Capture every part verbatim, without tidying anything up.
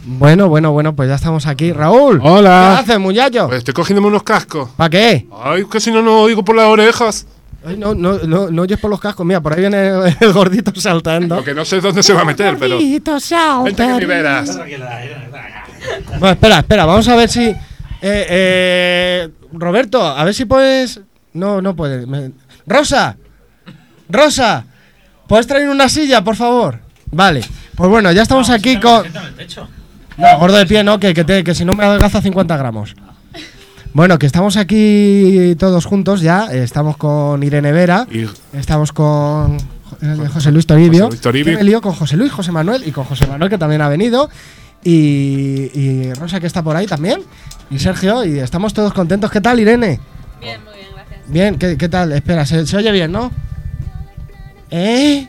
Bueno, bueno, bueno, pues ya estamos aquí. Raúl. Hola. ¿Qué haces, muchacho? Pues estoy cogiéndome unos cascos. ¿Para qué? Ay, que si no, no oigo por las orejas. Ay, no, no, no, no oyes por los cascos. Mira, por ahí viene el, el gordito saltando. Lo que no sé dónde se va a meter, pero... Gordito salta. Vente que ni verás. Bueno, espera, espera, vamos a ver si... Eh, eh, Roberto, a ver si puedes... No, no puedes. Me... Rosa. Rosa. ¿Puedes traer una silla, por favor? Vale. Pues bueno, ya estamos aquí con... No, gordo de pie, no, que, que, te, que si no me adelgaza cincuenta gramos. Bueno, que estamos aquí todos juntos ya. Estamos con Irene Vera. Y... Estamos con eh, José Luis Toribio. José Luis Toribio. Me lío con José Luis, José Manuel y con José Manuel, que también ha venido. Y, y Rosa, que está por ahí también. Y Sergio, y estamos todos contentos. ¿Qué tal, Irene? Bien, muy bien, gracias. Bien, ¿qué, qué tal? Espera, ¿se, se oye bien, no? ¿Eh?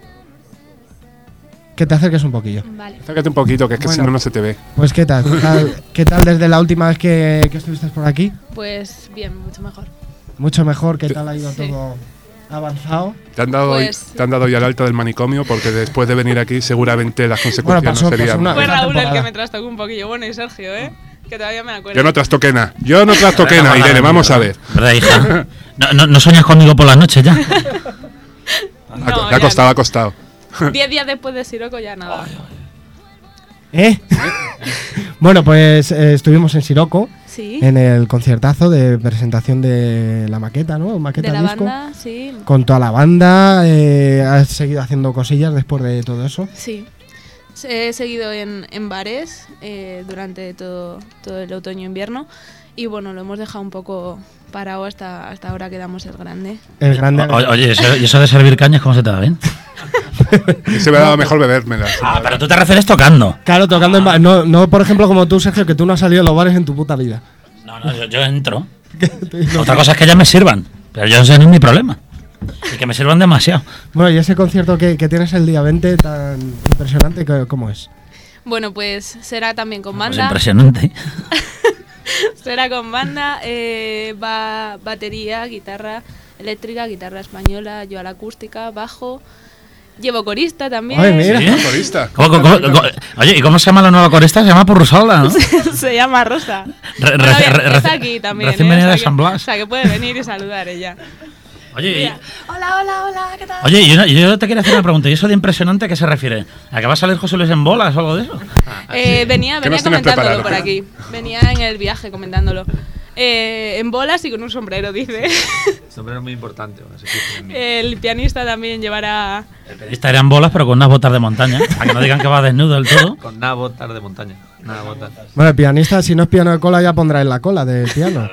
Que te acerques un poquillo. Vale. Acércate un poquito, que es que Bueno. si no, no se te ve. Pues ¿qué tal? ¿Qué tal, qué tal desde la última vez que, que estuviste por aquí? Pues bien, mucho mejor. Mucho mejor, ¿qué tal ha ido Sí. todo avanzado? Te han dado, Pues- te han dado ya el alta del manicomio porque después de venir aquí seguramente las consecuencias Bueno, pasó- no serían... pasó una- Fue esa Raúl el temporada. que me trastocó un poquillo. Bueno, y Sergio, ¿eh? Que todavía me acuerdo. Yo no trastoqué nada. Yo no trastoqué nada, Irene, vamos a ver. ¿Verdad, hija? No, no, no sueñas conmigo por las noches ya. No, ha, ya ha costado, no. ha costado. Diez días después de Siroco ya nada. ¿Eh? Bueno, pues eh, estuvimos en Siroco, Sí. en el conciertazo de presentación de la maqueta, ¿no? Maqueta De la disco. banda, sí. Con toda la banda, eh, has seguido haciendo cosillas después de todo eso. Sí. He seguido en, en bares eh, durante todo, todo el otoño-invierno. Y bueno, lo hemos dejado un poco parado hasta, hasta ahora que damos el grande. El grande. O- oye, eso, ¿y eso de servir cañas cómo se te da bien? Y se me ha dado mejor bebérmelas. Ah, pero tú te refieres tocando. Claro, tocando en ba- no, no, por ejemplo, como tú, Sergio, que tú no has salido de los bares en tu puta vida. No, no, yo, yo entro. No. Otra cosa es que ya me sirvan. Pero yo ese no es mi problema. Y que me sirvan demasiado. Bueno, y ese concierto que, que tienes el día veinte tan impresionante, ¿cómo- ¿cómo es? Bueno, pues será también con Pues banda. impresionante. Será con banda, eh, va batería, guitarra eléctrica, guitarra española, yo a la acústica, bajo. Llevo corista también. Ay, mira. ¿Sí? Corista. ¿Cómo, cómo, cómo- cómo- oye, ¿y cómo se llama la nueva corista? Se llama Purrusola, ¿no? Se llama Rosa. Re- Bueno, re- bien, re- está reci- aquí también. recién ¿eh? venida O sea de que- San Blas. O sea, que puede venir y saludar ella. Oye, y, Mira. Hola, hola, hola, ¿qué tal? oye, y una- y yo te quería hacer una pregunta. ¿Y eso de impresionante a qué se refiere? ¿A que va a salir José Luis en bolas o algo de eso? Eh, venía ¿Qué venía nos tienes comentándolo preparado? por aquí. Venía en el viaje comentándolo. Eh, en bolas y con un sombrero, dice. Sombrero muy importante. Bueno, se fijan en mí. El pianista también llevará. El periodista era en bolas, pero con unas botas de montaña. A que no digan que va desnudo del todo. Con nada botas de montaña. Nada botas. Bueno, el pianista, si no es piano de cola, ya pondrá en la cola del piano.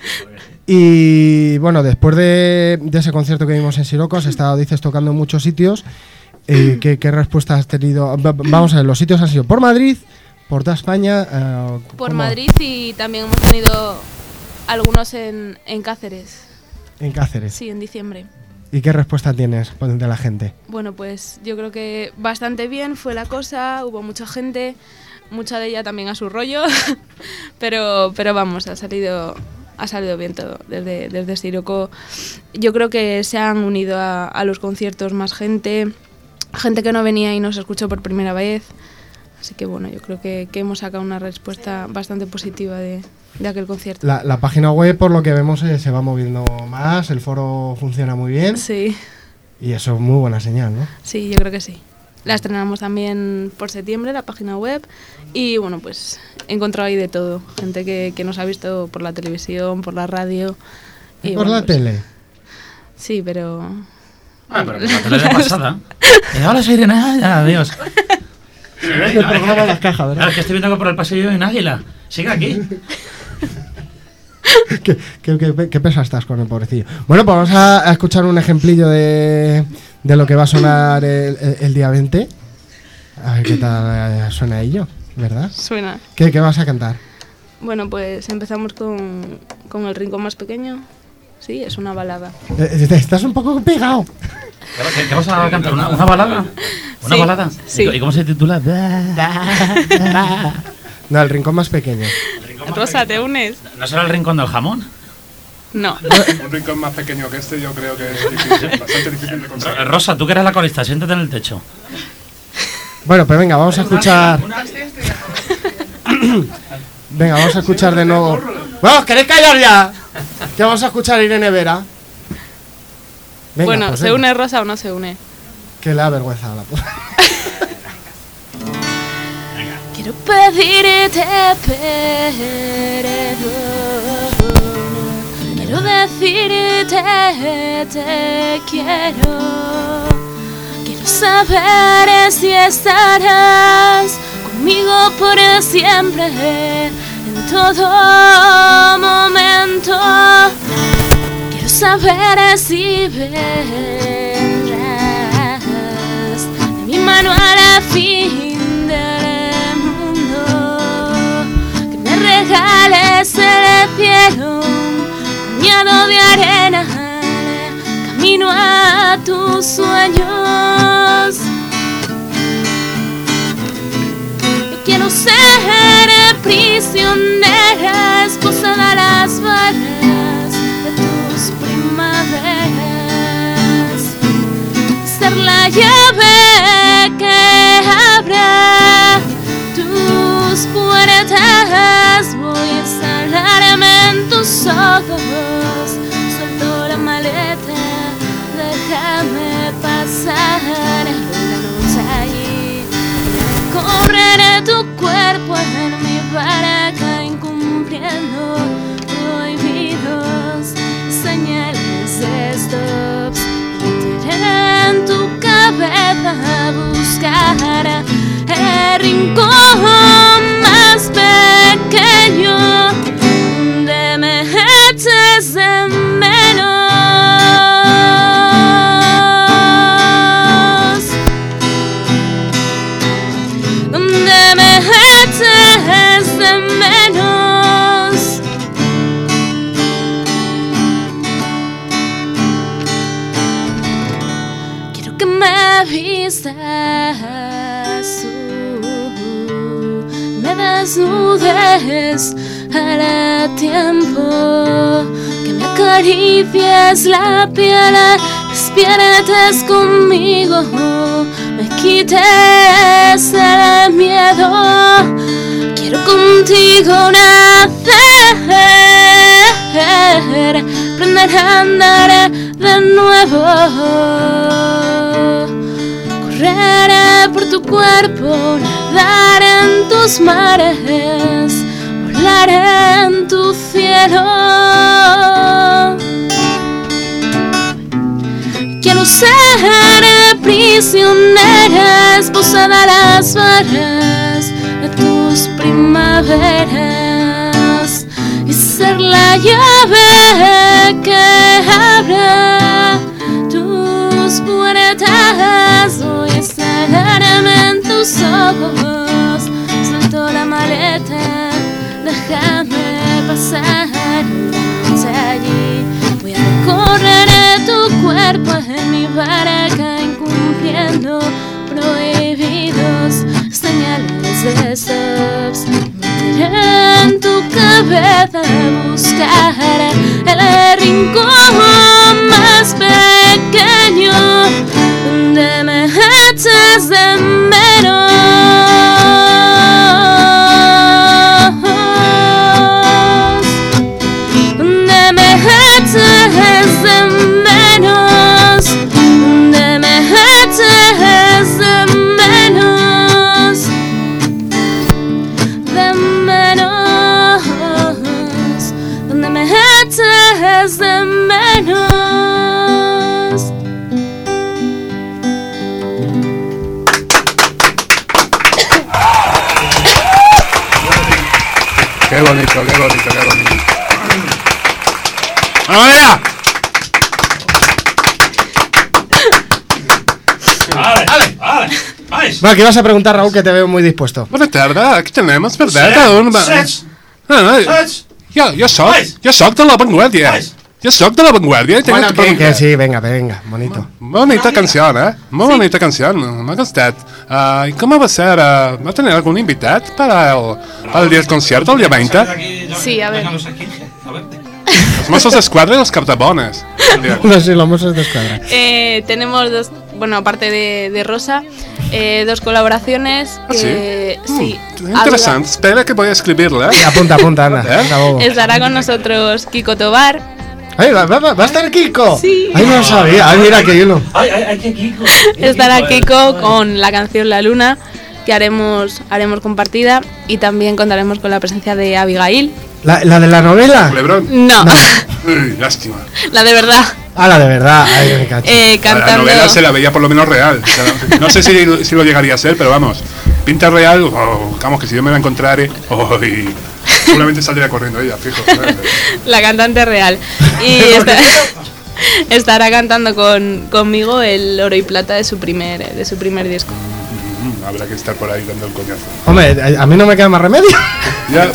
Y bueno, después de, de ese concierto que vimos en Siroco, has estado, dices, tocando en muchos sitios. Eh, ¿qué, ¿Qué respuesta has tenido? Va- Vamos a ver, los sitios han sido por Madrid, por toda España. eh, Por ¿cómo? Madrid y también hemos tenido algunos en, en Cáceres. En Cáceres. Sí, en diciembre. ¿Y qué respuesta tienes pues, de la gente? Bueno, pues yo creo que bastante bien fue la cosa, hubo mucha gente, mucha de ella también a su rollo, pero, pero vamos, ha salido, ha salido bien todo. Desde, desde Siroco yo creo que se han unido a, a los conciertos más gente, gente que no venía y nos escuchó por primera vez. Así que bueno, yo creo que, que hemos sacado una respuesta bastante positiva de, de aquel concierto. La, la página web, por lo que vemos, eh, se va moviendo más, el foro funciona muy bien. Sí, Y eso es muy buena señal, ¿no? sí, yo creo que sí. La estrenamos también por septiembre, la página web. Y bueno, pues he encontrado ahí de todo. Gente que, que nos ha visto por la televisión, por la radio. ¿Y Y por bueno, la pues, tele? Sí, pero... Ah, pero la tele de pasada. Eh, hola, soy Irene. Ah, ya, adiós. El programa de las cajas, Claro, ¿verdad? es que estoy viendo que por el pasillo hay un águila. Sigue aquí. ¿Qué, qué, qué- qué pesa estás con el pobrecillo? Bueno, pues vamos a, a escuchar un ejemplillo de, de lo que va a sonar el, el- el día veinte. A ver qué tal eh, suena ello, ¿verdad? Suena. ¿Qué, qué vas a cantar? Bueno, pues empezamos con, con El rincón más pequeño. Sí, es una balada. Eh, eh, estás un poco pegado. ¿Qué, qué vas a cantar? ¿Una, una balada? ¿Una Sí, balada? sí. ¿Y, y cómo se titula? No, el rincón más pequeño. Rosa, ¿te unes? ¿No será el rincón del jamón? No. Un rincón más pequeño que este yo creo que es difícil, bastante difícil de conseguir. Rosa, tú que eres la corista, siéntate en el techo. Bueno, pues venga, vamos a escuchar. Venga, vamos a escuchar de nuevo. Bueno, ¿os queréis callar ya? Que vamos a escuchar a Irene Vera. Venga, bueno, pues ¿se venga. une Rosa o no se une? Que le da vergüenza a la puta. Quiero pedirte perdón, quiero decirte te quiero, quiero saber si estarás conmigo por siempre, en todo momento. Quiero saber si vendrás de mi mano al fin del mundo, que me regales el cielo, bañado de arena, camino a tus sueños. Yo quiero ser prisionera, esposa de las barras de tus primaveras, ser la llave que abra tus puertas. Voy a instalarme en tus ojos, suelto la maleta, déjame pasar la noche allí. Correré tu cuerpo en mi barca, incumpliendo prohibidos, señales de stops. Meteré en tu cabeza a buscar el rincón más pequeño donde me eches de menos, donde me eches de menos. Quiero que me vistas tú, me desnudes al tiempo, que me acaricies la piel, despiertes conmigo, me quites el miedo. Quiero contigo nacer, aprender a andar de nuevo, correr por tu cuerpo, nadar en tus mares, volar en tu cielo. Quiero ser prisionera, esposa de las barras de tus primaveras, y ser la llave que abra tus puertas. Voy a instalarme en tus ojos, suelto la maleta, déjame pasar la noche allí. Voy a recorrer tu cuerpo en mi barca, incumpliendo prohibidos, señales de stops. Meteré en tu cabeza a buscar el rincón más pequeño donde me eches de menos, donde me eches de menos, donde me eches de menos, de menos, donde me eches de menos. Qué bonito, qué bonito, qué bonito. ¡Vamos allá! Vale, vale, vale. Vais. Bueno, ¿qué vas a preguntar, Raúl, que te veo muy dispuesto? Bona tarda, aquí tenemos, verdad? Un... Sets. No, no, Sets. jo, jo soc, Vais. jo soc de l'avantguàrdia. Vais. Jo soc de l'avantguàrdia. Tengo Bueno, que que, preguntar. que sí, venga, venga, bonito. Muy bonita canción, ¿eh? Muy bonita canción, me ha gustado. Ah, ¿y cómo va a ser? ah, ¿Va a tener algún invitado para el, para el día del concierto, el día veinte? Sí, a ver. Venga, los esquinjes, a verte. Los Mossos d'Esquadra y los cartabones. No sé, los mozos de escuadra. Eh, tenemos dos, bueno, aparte de, de Rosa, eh, dos colaboraciones. ¿Ah, que, sí? sí. Mm, interesante. Espera que voy a escribirla. Y apunta, apunta, anda. ¿Eh? anda, bobo. Estará con nosotros Kiko Tobar. Ay, ¿va, va, va a estar Kiko? Sí. Ay, no lo sabía. Ay, mira que hilo. Ay, ay, ay, qué Kiko. Estará Kiko con la canción La Luna, que haremos, haremos compartida, y también contaremos con la presencia de Abigail. ¿La, la de la novela? Lebrón. No, No. Uy, lástima. la de verdad. Ah, la de verdad. Ay, me cacho. Eh, La cantando. novela se la veía por lo menos real. O sea, no sé si, si lo llegaría a ser, pero vamos. Pinta real, oh, vamos, que si yo me la encontrare, oh, y seguramente saldría corriendo ella, fijo. ¿sabes? La cantante real. Y está- estará cantando con, conmigo el oro y plata de su primer, de su primer disco. Mm, Habrá que estar por ahí dando el coñazo. Hombre, a a mí no me queda más remedio. Ya.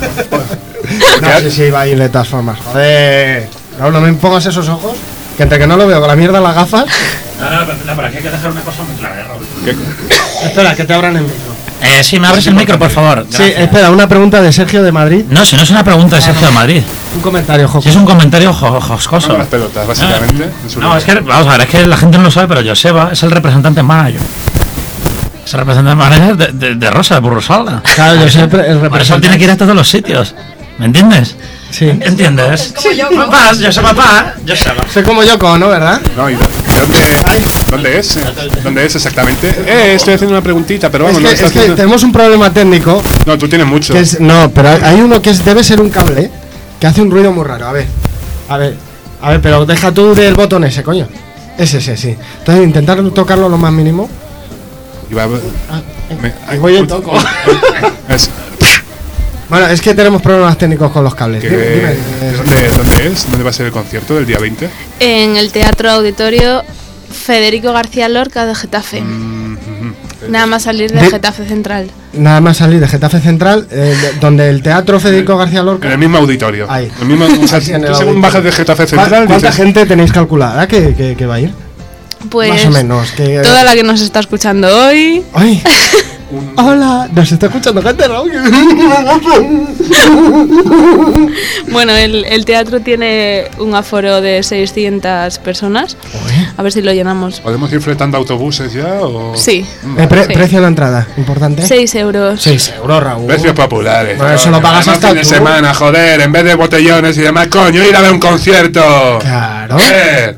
No sé si iba a ir de todas formas. Joder. Raúl, no me pongas esos ojos. Que entre que no lo veo con la mierda en las gafas. No, no, pero, no, pero aquí hay que dejar una cosa muy clara, Raúl. ¿Qué? Espera, que te abran el micro. Eh, sí, me abres el micro, por favor. Sí, Gracias. espera, una pregunta de Sergio de Madrid. No, si no es una pregunta de Sergio de Madrid. Un comentario, Joco. Si es un comentario jo- joscoso. Con las pelotas, básicamente. en su No, lugar. es que, vamos a ver, es que la gente no lo sabe, pero Joseba es el representante manager. Es el representante manager de, de, de Rosa, de Burrusalda. Claro, yo siempre el Por eso representante. tiene que ir a todos los sitios. ¿Me entiendes? Sí. ¿Entiendes? Sí, papá, Joseba, papá, Joseba. Soy como Yoko, ¿no? ¿Verdad? No, ¿y dónde, dónde es? ¿Dónde es exactamente? Eh, estoy haciendo una preguntita, pero Es vamos, que, no es estás que haciendo- tenemos un problema técnico. No, tú tienes mucho. Que es, no, pero hay, hay uno que es, debe ser un cable que hace un ruido muy raro. A ver, a ver, a ver, pero deja tú del botón ese, coño. Ese, ese, sí. Entonces intentar tocarlo lo más mínimo. Y va- Ah, me- ahí voy y toco. es- Bueno, es que tenemos problemas técnicos con los cables. que- Dime, dime, eh, ¿dónde, ¿Dónde es? ¿Dónde va a ser el concierto del día veinte? En el Teatro Auditorio Federico García Lorca de Getafe. Mm, ujú. Nada más salir de De- Getafe Central. Nada más salir de Getafe Central, eh, de- donde el Teatro Federico García En Lorca. el mismo auditorio. Ahí. El mismo, o sea, Sí, en el tú según auditorio. bajas de Getafe ¿Cuá- Central, ¿Cuánta dices, gente tenéis calculada que, que, que va a ir? Pues Más o menos. Que, toda la que nos está escuchando hoy. ¡Ay! Hola, nos está escuchando gente, Raúl. Bueno, el, el teatro tiene un aforo de seiscientas personas. A ver si lo llenamos. ¿podemos ir fletando autobuses ya? O... Sí. Mm, Eh, pre- Sí. Precio de la entrada, importante. seis euros. seis euros, Raúl. Precios populares. Bueno, eso lo pagas Además, hasta fin de tú. semana, joder, en vez de botellones y demás, coño, ir a ver un concierto. Claro. Eh,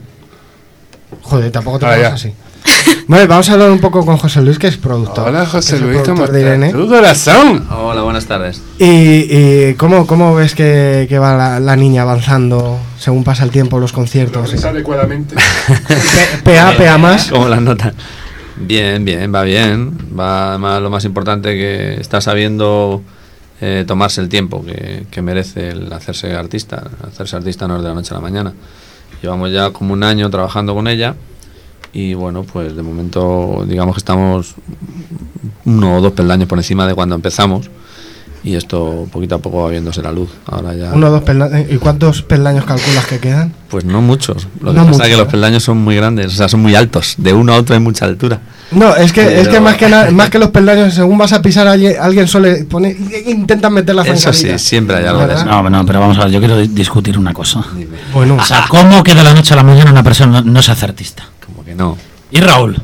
Joder, tampoco te Ah, pongas ya. así. Vale, vamos a hablar un poco con José Luis, que es productor. Hola, que José es el Luis, ¿cómo productor de Irene. estás? Tu corazón. Hola, buenas tardes. ¿Y, y cómo, cómo ves que, que va la, la niña avanzando según pasa el tiempo, los conciertos? Progresa adecuadamente. P- PA, PA más. ¿Cómo las notas? Bien, bien, va bien. Va además lo más importante que está sabiendo eh, tomarse el tiempo que, que merece el hacerse artista. Hacerse artista no es de la noche a la mañana. Llevamos ya como un año trabajando con ella y bueno, pues de momento digamos que estamos uno o dos peldaños por encima de cuando empezamos y esto poquito a poco va viéndose la luz. Ahora ya... Uno o dos peldaños. ¿Y cuántos peldaños calculas que quedan? Pues no muchos. Lo que No pasa muchos, es que los ¿eh? peldaños son muy grandes, o sea, son muy altos. De uno a otro hay mucha altura. No, es que, es que Pero- más que na- más que los peldaños, según vas a pisar, alguien, alguien suele poner, intentan meter la Eso sí, zancadilla. siempre hay algo de ¿Verdad? eso. No, no, pero vamos a ver, yo quiero di- discutir una cosa. Bueno, O sea, ¿cómo que de la noche a la mañana una persona no, no se hace artista? Como que no. ¿Y Raúl?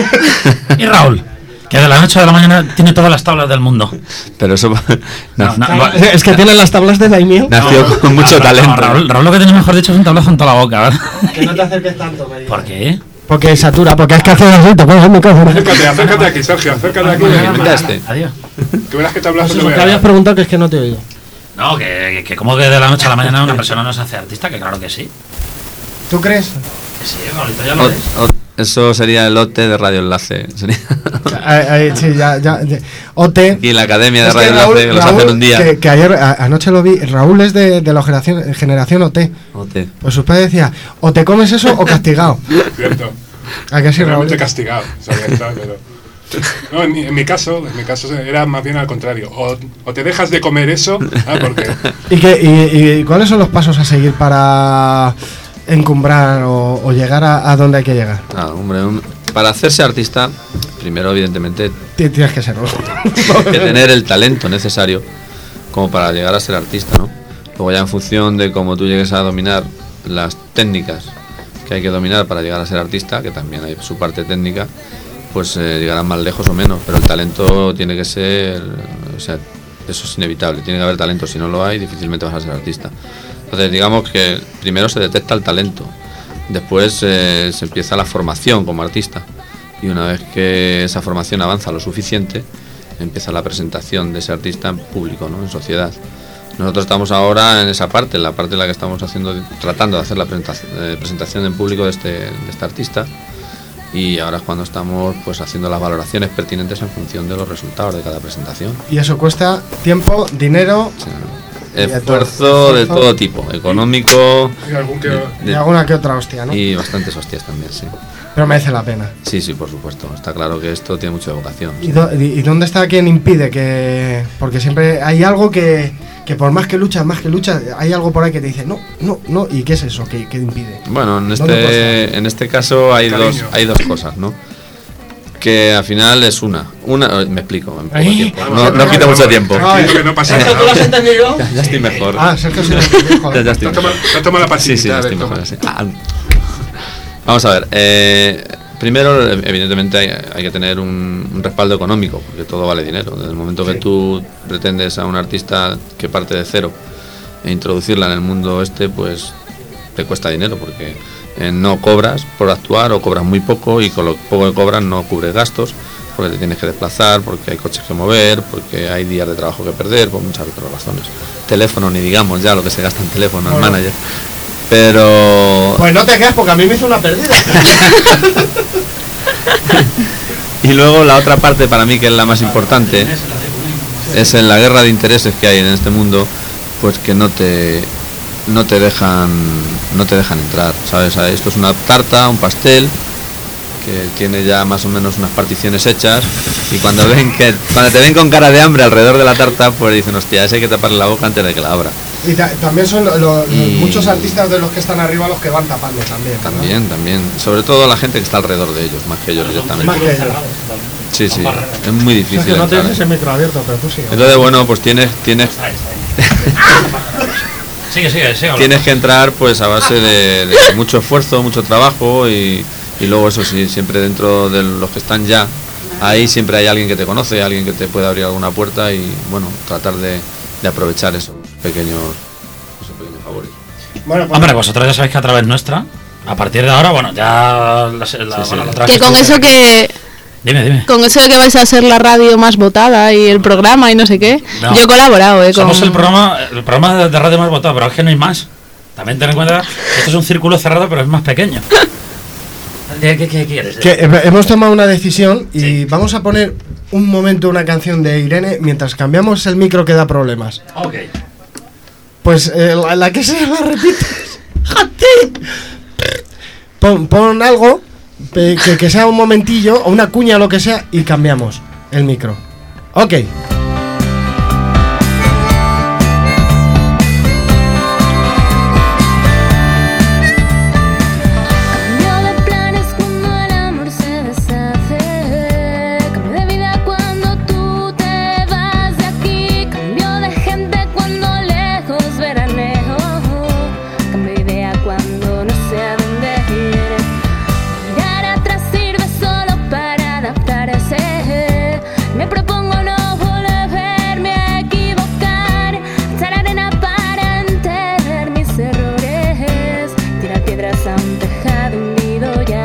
¿Y Raúl? Que de la noche a la mañana tiene todas las tablas del mundo. Pero eso No, no, claro, es que tienen las tablas de Daimio. nació No, con mucho no, talento. Raúl, Raúl lo que tiene mejor dicho es un tablazo en toda la boca, ¿verdad? Que no te acerques tanto, me ¿Por qué? Porque satura, porque es que hace así, te pones el micrófono. Acércate, acércate aquí, Sergio, acércate aquí. Mira este. Adiós. Que verás que te hablas Pues de eso, que verdad. habías preguntado que es que no te he oído. No, que, que, que como que de la noche a la mañana una persona no se hace artista, que claro que sí. ¿Tú crees? Que sí, Raulito, ya lo O- ves. o- eso sería el lote de Radio Enlace. Sería Ahí, ahí, sí, ya, ya, ya. O T. aquí la Academia de Es que Radio Raúl- Enlace que los Raúl, hacen un día. Que, que ayer, a- anoche lo vi, Raúl es de, de la generación, generación O T. O T. Pues su padre decía, o te comes eso o castigado. Cierto. ¿A que sí, Raúl? Realmente castigado. O sea, ya está, pero... No, en mi, en mi caso, en mi caso era más bien al contrario. O, o te dejas de comer eso, ah, porque ¿Y, qué, y, y cuáles son los pasos a seguir para encumbrar o, o llegar a, a donde hay que llegar? Ah, hombre, un- para hacerse artista, primero evidentemente Ti- Tienes que serlo. que tener el talento necesario como para llegar a ser artista, ¿no? Luego ya en función de cómo tú llegues a dominar las técnicas que hay que dominar para llegar a ser artista, que también hay su parte técnica, pues eh, llegarán más lejos o menos, pero el talento tiene que ser, o sea, eso es inevitable, tiene que haber talento, si no lo hay, difícilmente vas a ser artista. Entonces, digamos que primero se detecta el talento, después eh, se empieza la formación como artista, y una vez que esa formación avanza lo suficiente, empieza la presentación de ese artista en público, ¿no? En sociedad. Nosotros estamos ahora en esa parte, en la parte en la que estamos haciendo, tratando de hacer la presentación, eh, presentación en público de este, de este artista, y ahora es cuando estamos pues haciendo las valoraciones pertinentes en función de los resultados de cada presentación. Y eso cuesta tiempo, dinero, O sea, esfuerzo de todo tipo, económico Y algún que- de- y alguna que otra hostia, ¿no? y bastantes hostias también, sí. Pero merece la pena. Sí, sí, por supuesto. Está claro que esto tiene mucha vocación. ¿Y, do- y- y dónde está quien impide que...? Porque siempre hay algo que, que por más que luchas, más que luchas, hay algo por ahí que te dice, no, no, no, ¿y qué es eso que, que impide? Bueno, en ¿Dónde puede este, estar? en este caso hay Cariño. dos, hay dos cosas, ¿no? Que al final es una. Una, me explico, en poco Ay. tiempo. Vamos, No, vamos, no quita vamos, mucho vamos. tiempo. Tranquilo, que no pasa ¿Esto tú lo has nada. entendido? Ya, ya estoy mejor. Ah, Sergio se lo Ya, ya Te estoy has tomado- mejor. te has tomado la Sí, sí, pastillita, ya a ver, estoy toma. mejor. Sí. Ah. Vamos a ver. Eh, primero, evidentemente, hay, hay que tener un, un respaldo económico, porque todo vale dinero. Desde el momento que tú pretendes a un artista que parte de cero e introducirla en el mundo este, pues te cuesta dinero, porque eh, no cobras por actuar o cobras muy poco, y con lo poco que cobras no cubres gastos, porque te tienes que desplazar, porque hay coches que mover, porque hay días de trabajo que perder, por muchas otras razones. Teléfono, ni digamos ya lo que se gasta en teléfono, el Bueno. manager. Pero... Pues no te quedas porque a mí me hizo una pérdida. Y luego la otra parte para mí, que es la más importante, es en la guerra de intereses que hay en este mundo, pues que no te no te dejan no te dejan entrar, ¿sabes? Esto es una tarta, un pastel que tiene ya más o menos unas particiones hechas, y cuando ven que cuando te ven con cara de hambre alrededor de la tarta, pues dicen, hostia, ese hay que taparle la boca antes de que la abra. Y ta- también son lo- lo- Y- muchos artistas de los que están arriba los que van tapando también. ¿verdad? También, también, sobre todo la gente que está alrededor de ellos, más que ellos directamente. Más que ellos. Sí, sí, es muy difícil Es que no entrar, tienes ¿eh? el micro abierto, pero tú sí. Entonces, bueno, pues tienes tienes Sigue, sigue, sigue. tienes que entrar pues a base de, de mucho esfuerzo, mucho trabajo, y, y luego eso sí, siempre dentro de los que están ya ahí siempre hay alguien que te conoce, alguien que te puede abrir alguna puerta, y bueno, tratar de, de aprovechar esos pequeños esos pequeños favores. Bueno, pues, Hombre, vosotros ya sabéis que a través nuestra, a partir de ahora, bueno, ya la, la, Sí, sí. bueno, la otra vez Que con estuve- eso que Dime, dime. con eso de que vais a ser la radio más votada y el programa y no sé qué, No. yo he colaborado, eh, con... Somos el programa, el programa de, de radio más votado, pero es que no hay más. También ten en cuenta que esto es un círculo cerrado, pero es más pequeño. ¿Qué, qué, qué quieres? que he- hemos tomado una decisión y Sí. vamos a poner un momento una canción de Irene mientras cambiamos el micro que da problemas. Ok. Pues eh, la, la que sea la repites. ¡Jate! Pon, pon algo pe- que, que sea un momentillo o una cuña o lo que sea y cambiamos el micro. Ok. Cambio de planes cuando el amor se deshace. Cambio de vida cuando tú te vas de aquí. Cambio de gente cuando lejos veraneo. Cambio de idea cuando no sé a dónde ir. Mirar atrás sirve solo para adaptarse. Me propongo no volverme a equivocar. Echar arena para entender mis errores. Tirar piedras a un tejado hundido ya.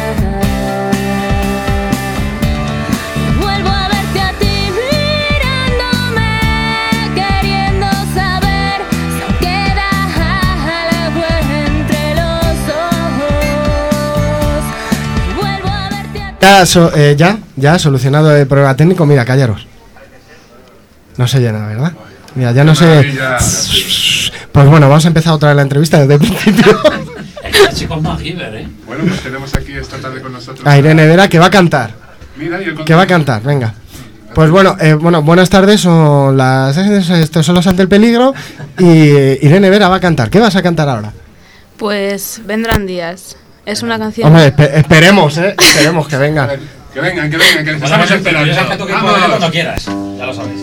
Vuelvo a verte a ti mirándome, queriendo saber si aún queda algo entre los ojos. Vuelvo a verte a ti. Ya, so- eh, ya, ya solucionado el problema técnico. Mira, callaros. No se llena, ¿verdad? Mira, ya no sé. Maravilla. Pues bueno, vamos a empezar otra vez la entrevista desde el principio. Este chico es más giver, ¿eh? Bueno, pues tenemos aquí esta tarde con nosotros A Irene Vera que va a cantar. Mira, y el Que va a cantar, venga. Pues bueno, eh, bueno, buenas tardes, son las estos son los ante el peligro y eh, Irene Vera va a cantar. ¿Qué vas a cantar ahora? Pues vendrán días. Es una canción... Hombre, espe- esperemos, eh, esperemos que venga. Que vengan, que vengan, que les Pues estamos dame el esperando. ya sabes que tú que puedes Vamos. cuando quieras. Ya lo sabes.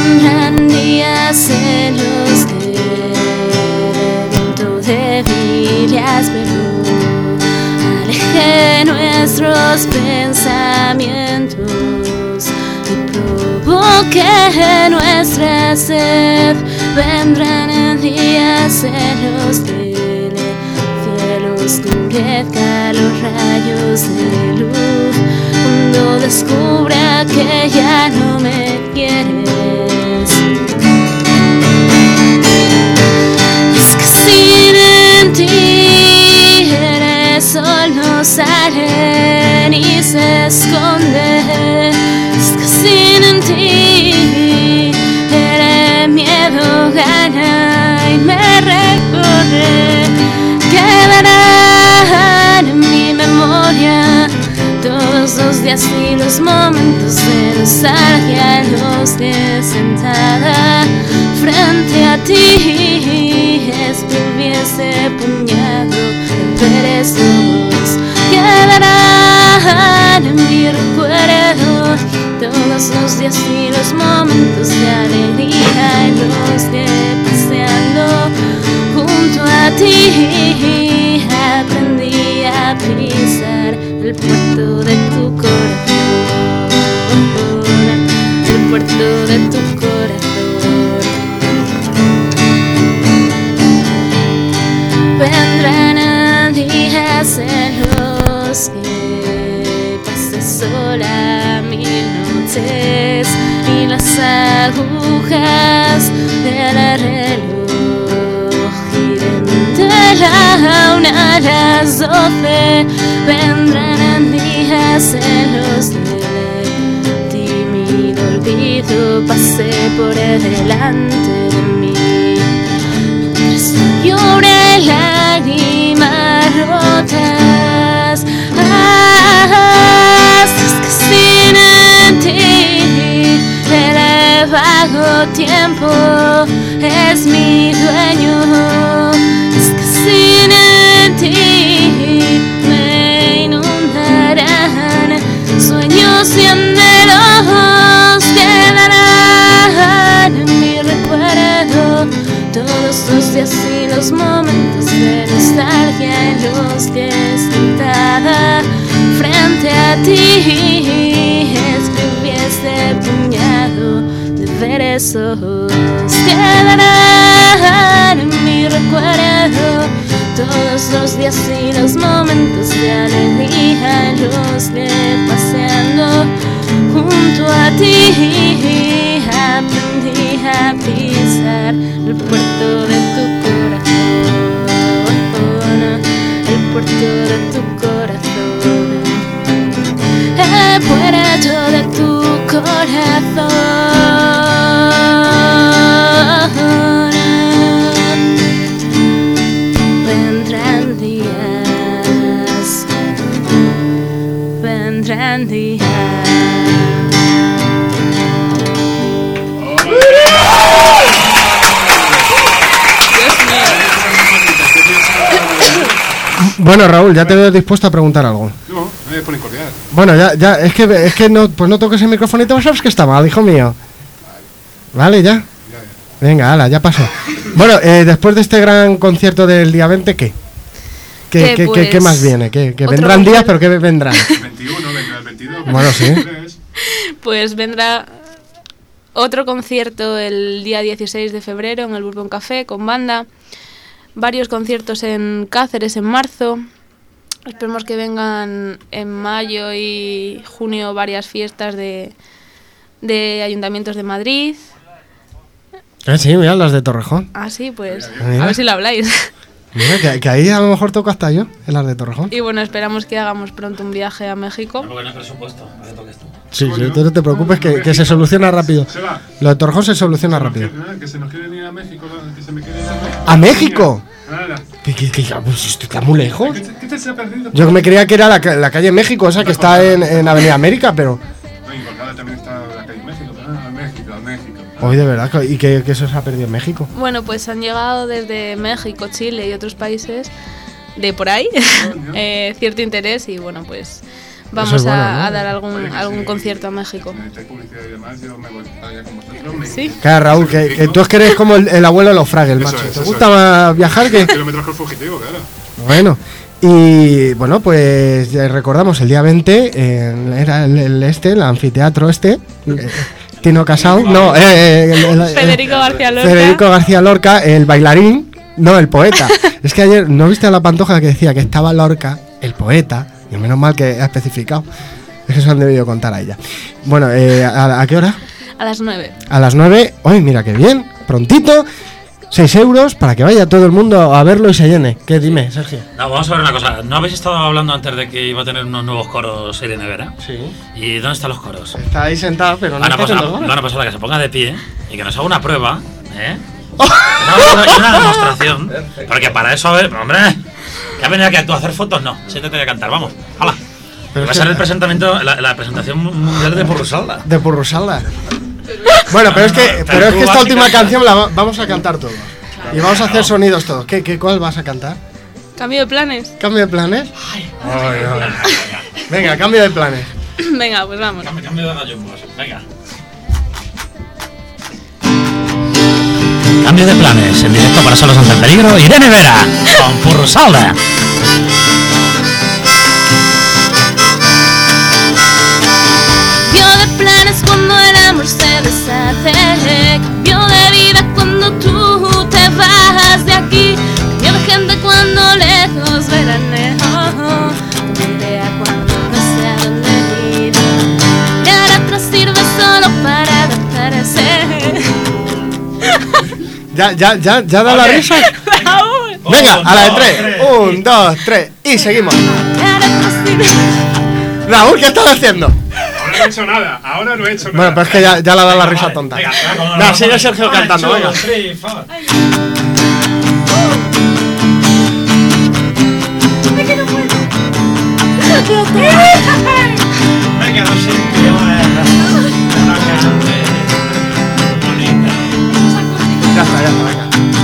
Vendrán días en los que el viento de vidas aleje nuestros pensamientos y provoque nuestra sed. Vendrán en días en los que el cielo oscurezca los rayos de luz, cuando descubra que ya no me quieres. Es que sin ti el sol no sale ni se esconde. Es que sin ti el miedo gana y me recorre. Quedarán en mi memoria todos los días y los momentos de nostalgia en los que sentada frente a ti escribí ese puñado de versos. Quedarán en mi recuerdo todos los días y los momentos de alegría en los que paseando junto a ti aprendí a pisar el puerto de tu corazón, el puerto de tu corazón. Vendrán días en los que pase sola mil noches y las agujas del reloj giren de la una a las doce. Vendrán días en los que el tímido olvido pase por delante de mí, mientras llore lágrimas rotas. Ah, es que sin ti el vago tiempo es mi dueño. Es que sin ti me inundarán sueños y anhelos. Quedarán en mi recuerdo todos los días y los momentos de nostalgia en los que sentada frente a ti escribí este puñado de versos. Quedarán en mi recuerdo todos los días y los momentos de alegría en los que paseando junto a ti aprendí a pisar el puerto de tu corazón, el puerto de tu corazón, el puerto de tu corazón. Vendrán días, vendrán días. Bueno, Raúl, ya te veo dispuesto a preguntar algo. No, me pone cordial. Bueno, ya, ya, es que, es que no, pues no toques el micrófono y te sabes que está mal, hijo mío. Vale, ya. Venga, ala, ya pasó. Bueno, eh, después de este gran concierto del día veinte, ¿qué? ¿Qué, ¿Qué, qué, pues, qué, qué más viene? ¿Qué, que otro vendrán días, concierto? pero ¿qué vendrán? El veintiuno, vendrá el veintidós. Bueno, sí. Pues vendrá otro concierto el día dieciséis de febrero en el Bourbon Café con banda. Varios conciertos en Cáceres en marzo. Esperemos que vengan en mayo y junio varias fiestas de, de ayuntamientos de Madrid. Eh, sí, mira, las de Torrejón. Ah, sí, pues Mira. a ver si lo habláis. Mira, que, que ahí a lo mejor toco hasta yo, en las de Torrejón. Y bueno, esperamos que hagamos pronto un viaje a México. Porque no hay presupuesto, no le toques tú. Sí, sí, tú no te preocupes, que, que se soluciona rápido. Se va. Lo de Torrejón se soluciona rápido. Que se nos quieren ir a México, ¿no? Que se me quieren ir a México. ¿A México? Nada. ¿Qué, qué, qué, pues esto está muy lejos. ¿Qué te, qué te se ha perdido? Yo me creía que era la, ca- la calle México, esa que está en, en Avenida América, pero... No, y Colgada también está la calle México. Ah, a México, a México. Hoy de verdad, ¿y que, que eso se ha perdido en México? Bueno, pues han llegado desde México, Chile y otros países de por ahí eh, cierto interés y bueno, pues vamos es bueno, a, ¿no? a dar algún, Oye, que algún sí. concierto a México. Si necesitáis publicidad y demás, yo me voy allá con vosotros. me- ¿Sí? Claro, Raúl, que, que tú es que eres como el, el abuelo de los Fraggles, Eso macho. es, ¿Te eso gusta es. más viajar que...? Kilómetros con fugitivo, claro. Bueno, y bueno, pues ya recordamos el día veinte, en- era el, el este, el anfiteatro este, eh, Tino Casau, no, eh, eh, el- el- Federico García Lorca. Federico García Lorca, el bailarín, no, el poeta. Es que ayer, ¿no viste a la Pantoja que decía que estaba Lorca, el poeta? Y menos mal que ha especificado. Es que se han debido contar a ella. Bueno, eh, ¿a, a qué hora? A las nueve. A las nueve. ¡Ay, mira qué bien! Prontito. seis euros para que vaya todo el mundo a verlo y se llene. ¿Qué? Dime, Sergio. No, vamos a ver una cosa. ¿No habéis estado hablando antes de que iba a tener unos nuevos coros Irene Vera? Sí. ¿Y dónde están los coros? Está ahí sentado, pero no Bueno, está pues, haciendo a, nada. bueno, pues ahora que se ponga de pie y que nos haga una prueba, ¿eh? Una, una- una demostración. Porque para eso, a ver, hombre, que ha venido aquí a tú a hacer fotos, no. Siéntate a cantar, vamos. ¡Hala! Pero Va a es ser que- el presentamiento, la, la presentación mundial de Porrusalda. De Purrusalda. Bueno, pero es que, pero es que esta última canción la va- vamos a cantar todos. Y vamos a hacer sonidos todos. ¿Qué, qué, ¿Cuál vas a cantar? Cambio de planes. ¿Cambio de planes? Ay, ay. Venga, cambio de planes. Venga, pues vamos. Cambio, cambio de gallumbos. Venga. Cambio de planes. En directo para Solos ante el peligro. Irene Vera con Porrusalda. Cambio de planes cuando el amor se deshace. Cambio de vida cuando tú te vas de aquí. Cambio de gente cuando lejos veraneo. Cambio de idea cuando no sé a dónde ir. Mirar atrás sirve solo para adaptarse. Ya, ya, ya, ya da la risa. Raúl. Venga, Un, a la de dos, tres. tres. Un, dos, tres. Y seguimos. Mirar atrás sirve. Raúl, ¿qué estás haciendo? Ahora no he hecho nada. Ahora no he hecho nada. Bueno, pues es que ya, ya le ha dado la risa Vale, tonta. venga, venga, con los No, dos, sigue vale. Sergio One, cantando, two, venga. three, four. Venga, no sé qué una cante bonita. Ya está, ya está, venga.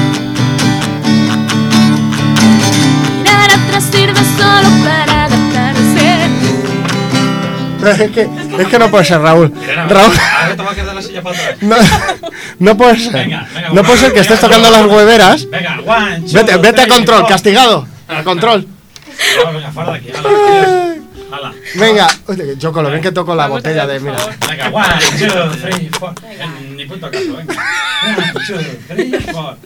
Mirar atrás sirve solo para adaptarse. Es que, es que no puede ser, Raúl. Irene, Raúl. ahora te vas a quedar la silla para atrás. No, no puede ser. Venga, venga, No puede ser que estés tocando las hueveras. Venga, one, two, Vete, vete a three, control, four. castigado. A control. No, venga, fuera de aquí. Hala, hala. Venga, Uy, yo con lo bien que toco la botella de. Mira. Venga, one, two, three, four. En ni punto caso, venga. One, two, three, four.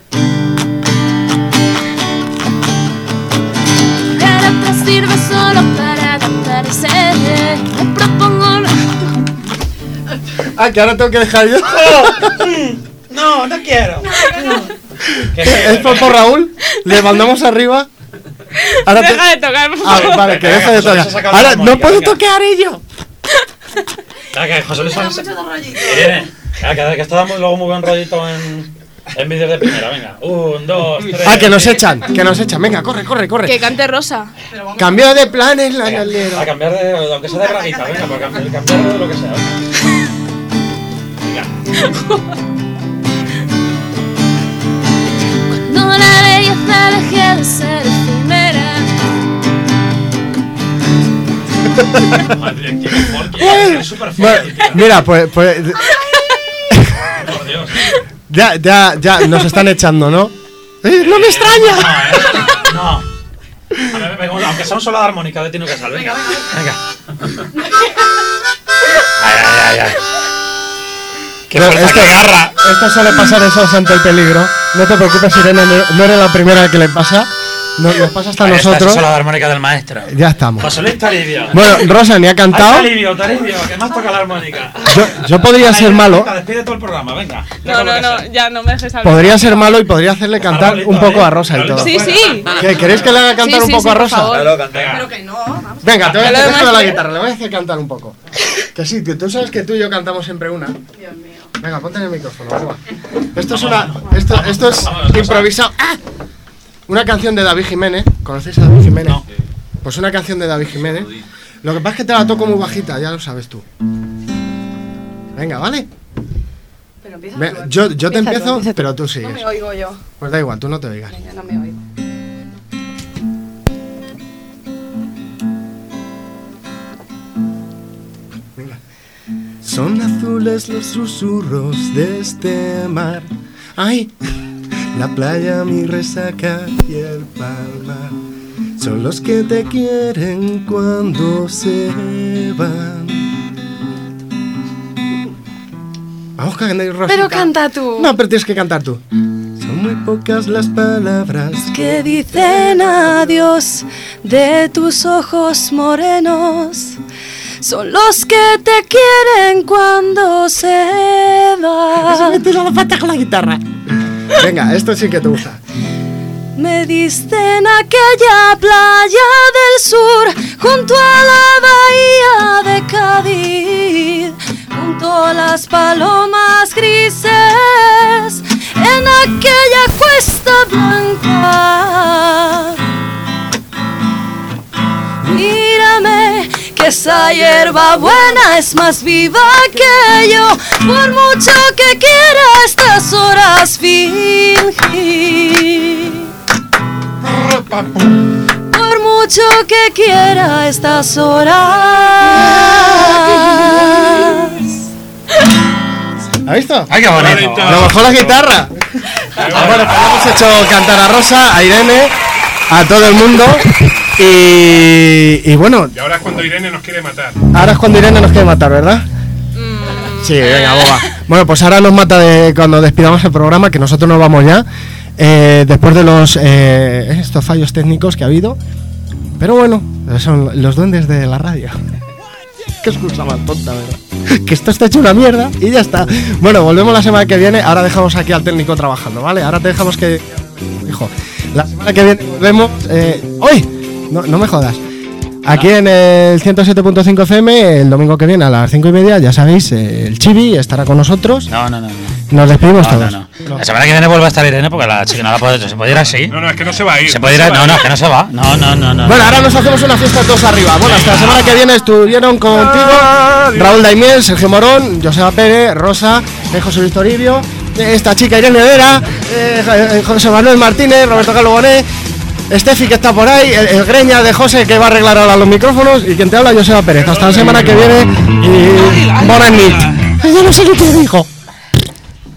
Mirar atrás sirve solo para adaptarse. Me propongo una- Ah, que ahora tengo que dejar yo. No, no quiero. ¿Es por, por Raúl? Le mandamos arriba. Ahora te- Deja de tocar, por Ah, favor. vale, que Venga, deje de José Luis tocar. ha sacado la Ahora no armónica, puedo venga. tocar ello. Venga, que José Luis ha... Irene, venga, que, que esto da muy- luego muy buen rollito en, en vídeos de primera. Venga, un, dos, tres. Ah, que nos echan, que nos echan. Venga, corre, corre, corre. Que cante Rosa. Cambio de planes, la Venga, galera. a cambiar de, aunque sea de braguita, venga, para cambiar, cambiar de lo que sea. Venga. No, la belleza deje de ser efímera. Madre, qué mejor que es súper Bueno, fuerte, tío. mira, pues, pues Por Dios. ya, ya, ya nos están echando, ¿no? ¡Eh, ¡No me extraña! No, ¿eh? No. A ver, venga, aunque sea un solo de armónica de Tino Casal, venga. Venga. Ay, ay, ay, ay. Qué No, fuerza, esto, qué garra. esto suele pasar eso ante el peligro. No te preocupes, Irene, no, no eres la primera que le pasa. No, nos pasa hasta a Ahí está, nosotros. esa es la armónica del maestro. Ya estamos. José Luis Taribio. Bueno, Rosa ni ha Ay, cantado. Taribio, Taribio, que más toca la armónica. Yo, yo podría ser malo. Venga, despide todo el programa, venga. No, no, no, ya no me dejes hablar. Podría ser malo y podría hacerle cantar Arbolito, un poco ¿eh? a Rosa y todo. Sí, sí. ¿Qué, ¿Queréis que le haga cantar Sí, un sí, poco sí, a por Rosa? favor. Venga. Venga, te voy a Que lo hacer demás la que- guitarra, le voy a hacer cantar un poco. Que sí, que tú sabes que tú y yo cantamos siempre una. Dios mío. Venga, ponte en el micrófono, venga. Esto es una. Esto, esto es Vamos, improvisado. ¡Ah! Una canción de David Jiménez. ¿Conocéis a David Jiménez? No. Pues una canción de David Jiménez. Lo que pasa es que te la toco muy bajita, ya lo sabes tú. Venga, ¿vale? Pero empieza Ve- tú, yo, yo te empieza tú, empiezo, empieza tú. pero tú No sigues. me oigo yo. Pues da igual, tú no te oigas. Venga, no me oigo. Son azules los susurros de este mar. Ay, la playa, mi resaca y el palmar son los que te quieren cuando se van. Vamos, Rosita. Pero canta tú. No, pero tienes que cantar tú. Son muy pocas las palabras Que dicen adiós de tus ojos morenos. Son los que te quieren cuando se van. Eso me falta con la guitarra. Venga, esto sí que te gusta. Me diste en aquella playa del sur, junto a la bahía de Cádiz, junto a las palomas grises, en aquella cuesta blanca. Mírame, que esa hierba buena es más viva que yo, por mucho que quiera a estas horas fingir. Por mucho que quiera a estas horas. ¿Has visto? ¡Ay, qué bonito! A lo mejor la guitarra. Bueno, pues hemos hecho cantar a Rosa, a Irene, a todo el mundo. Y, y bueno, Y ahora es cuando Irene nos quiere matar. ahora es cuando Irene nos quiere matar, ¿verdad? Sí, venga, boba. Bueno, pues ahora nos mata de cuando despidamos el programa, que nosotros nos vamos ya. Eh, después de los eh, estos fallos técnicos que ha habido. Pero bueno, son los duendes de la radio. Qué excusa más tonta, ¿verdad? Que esto está hecho una mierda y ya está. Bueno, volvemos la semana que viene. Ahora dejamos aquí al técnico trabajando, ¿vale? Ahora te dejamos que... Hijo, la semana que viene volvemos... Eh... ¡Uy! No, no me jodas. Aquí en el ciento siete punto cinco F M, el domingo que viene a las cinco y media, ya sabéis, eh, el Chibi estará con nosotros. No, no, no. no. Nos despedimos No, todos. no, no. La semana que viene vuelve a estar Irene porque la chica no la puede. ¿Se puede ir así? No, no, es que no se va a ir. Se puede ir a- va No, a no, ir. que no se va. No, no, no, no. Bueno, ahora nos hacemos una fiesta todos arriba. Bueno, hasta la semana que viene estuvieron contigo Raúl Daimiel, Sergio Morón, Joseba Pérez, Rosa, eh, José Luis Toribio, eh, esta chica Irene Vera, eh, eh, José Manuel Martínez, Roberto Carlos Bonet, Estefi que está por ahí, el, el greña de José que va a arreglar ahora los micrófonos y quien te habla Joseba Pérez. Hasta la semana que viene y buenas noches. Yo no sé qué te dijo.